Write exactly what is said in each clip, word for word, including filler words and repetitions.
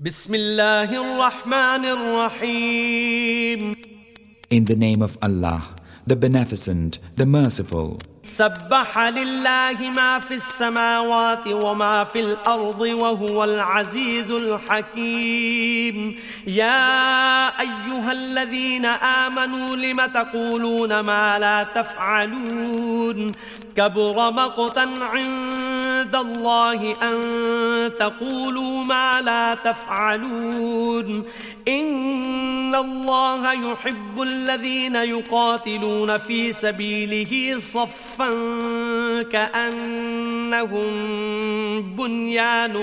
بسم الله الرحمن الرحيم. In the name of Allah, the Beneficent, the Merciful. سبح لله ما في السماوات وما في الأرض وهو العزيز الحكيم. يا أيها الذين آمنوا لم تقولون ما لا تفعلون كبر مقتا عند الله أن تقولوا ما لا تفعلون. إن الله يحب الذين يقاتلون في سبيله صفا كأنهم بنيان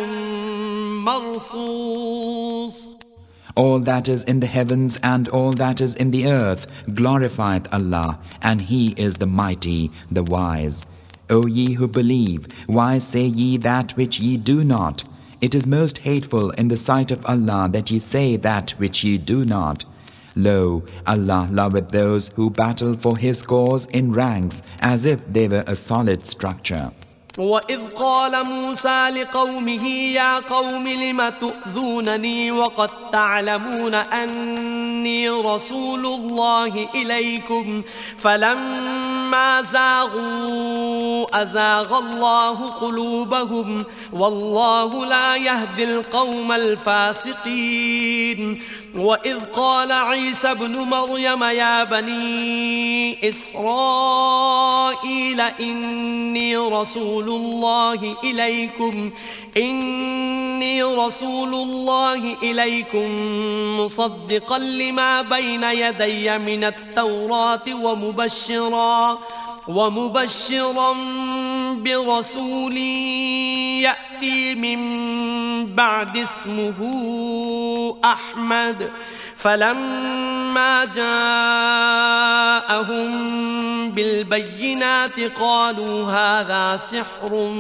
مرصوص. All that is in the heavens and all that is in the earth glorifieth Allah, and He is the Mighty, the Wise. O ye who believe, why say ye that which ye do not? It is most hateful in the sight of Allah that ye say that which ye do not. Lo, Allah loveth those who battle for His cause in ranks as if they were a solid structure. وَإِذْ قَالَ مُوسَى لِقَوْمِهِ يَا قَوْمِ لِمَ تُؤْذُونَنِي وَقَدْ تَعْلَمُونَ أَنِّي رَسُولُ اللَّهِ إِلَيْكُمْ فَلَمَّا زَاغُوا أَزَاغَ اللَّهُ قُلُوبَهُمْ وَاللَّهُ لَا يَهْدِي الْقَوْمَ الْفَاسِقِينَ. وَإِذْ قَالَ عِيسَى ابْنُ مَرْيَمَ يَا بَنِي إِسْرَائِيلَ إِنِّي رَسُولُ اللَّهِ إِلَيْكُمْ إِنِّي رَسُولُ اللَّهِ إِلَيْكُمْ مُصَدِّقًا لِمَا بَيْنَ يَدَيَّ مِنَ التَّوْرَاةِ وَمُبَشِّرًا ومبشرا برسول يأتي من بعد اسمه أحمد. فلما جاءهم بالبينات قالوا هذا سحر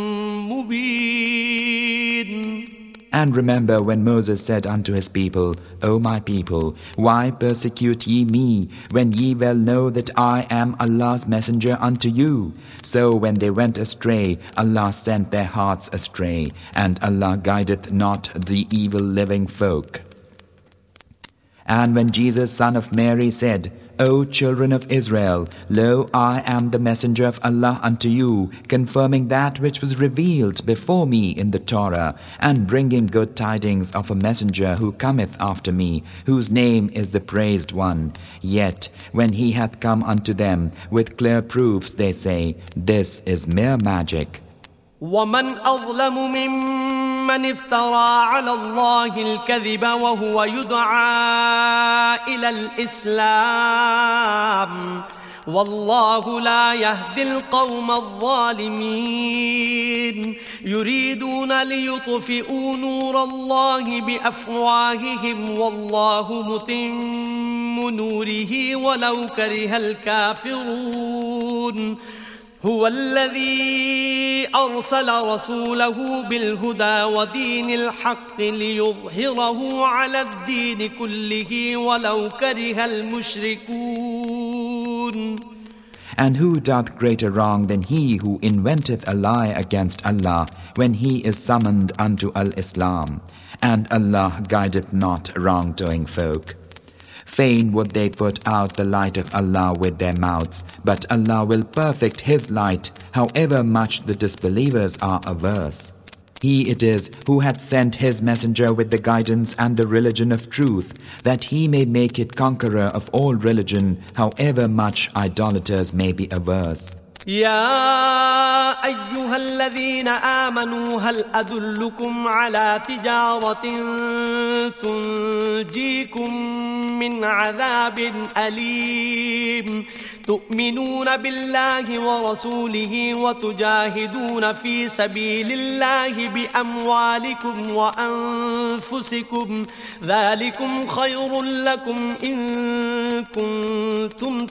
مبين. And remember when Moses said unto his people, O my people, why persecute ye me, when ye well know that I am Allah's messenger unto you? So when they went astray, Allah sent their hearts astray, and Allah guideth not the evil living folk. And when Jesus, son of Mary, said, O children of Israel, lo, I am the messenger of Allah unto you, confirming that which was revealed before me in the Torah, and bringing good tidings of a messenger who cometh after me, whose name is the Praised One. Yet, when he hath come unto them with clear proofs, they say, This is mere magic. ومن أظلم ممن افترى على الله الكذب وهو يدعى إلى الإسلام والله لا يهدي القوم الظالمين. يريدون ليطفئوا نور الله بأفواههم والله متم نوره ولو كره الكافرون. هو الذي أرسل رسوله بالهدى ودين الحق ليظهره على الدين كله ولو كره المشركون. And who doth greater wrong than he who inventeth a lie against Allah when he is summoned unto al-Islam? And Allah guideth not wrongdoing folk. Fain would they put out the light of Allah with their mouths, but Allah will perfect His light, however much the disbelievers are averse. He it is who hath sent His messenger with the guidance and the religion of truth, that He may make it conqueror of all religion, however much idolaters may be averse. يا أيها الذين آمنوا هل أدلكم على تجارة تنجيكم من عذاب أليم تؤمنون بالله ورسوله وتجاهدون في سبيل الله بأموالكم وأنفسكم ذلكم خير لكم إن كنتم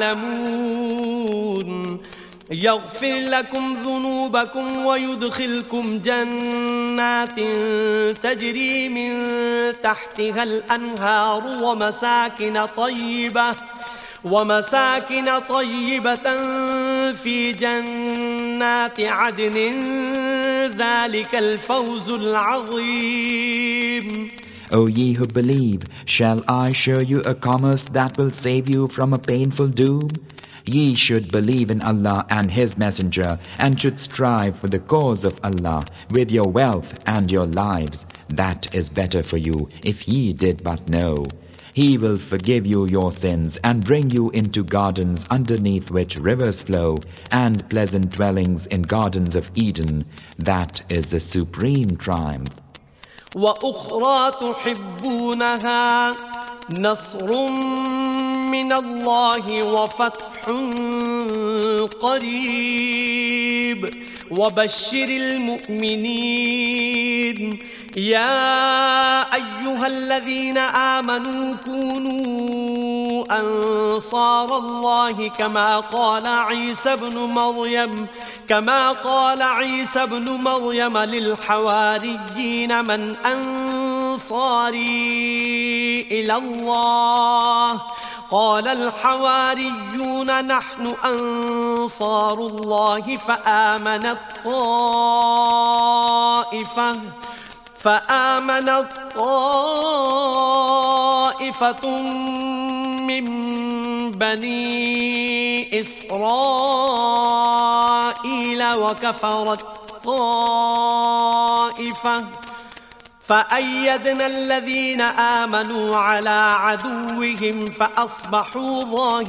تعلمون. يغفر لكم ذنوبكم ويدخلكم جنات تجري من تحتها الأنهار ومساكن طيبة ومساكن طيبة في جنات عدن ذلك الفوز العظيم. O ye who believe, shall I show you a commerce that will save you from a painful doom? Ye should believe in Allah and His Messenger, and should strive for the cause of Allah with your wealth and your lives. That is better for you, if ye did but know. He will forgive you your sins and bring you into gardens underneath which rivers flow, and pleasant dwellings in gardens of Eden. That is the supreme triumph. وأخرى تحبونها نصر من الله وفتح قريب وبشر المؤمنين يا أيها الذين آمنوا كونوا أنصار الله كما قال عيسى ابن مريم كما قال عيسى ابن مريم للحواريين من أنصاري إلى الله قال الحواريون نحن أنصار الله فآمنت طائفة فآمنت طائفة من بني إسرائيل وكفرت طائفة فأيدنا الذين آمنوا على عدوهم فأصبحوا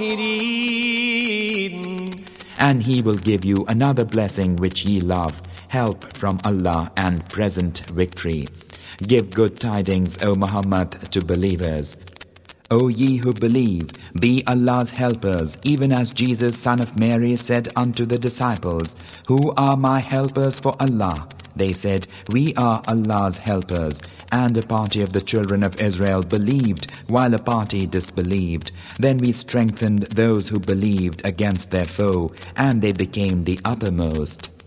ظاهرين. And He will give you another blessing which ye love, help from Allah and present victory. Give good tidings, O Muhammad, to believers. O ye who believe, be Allah's helpers, even as Jesus son of Mary said unto the disciples, Who are my helpers for Allah? They said, We are Allah's helpers. And a party of the children of Israel believed, while a party disbelieved. Then we strengthened those who believed against their foe, and they became the uppermost.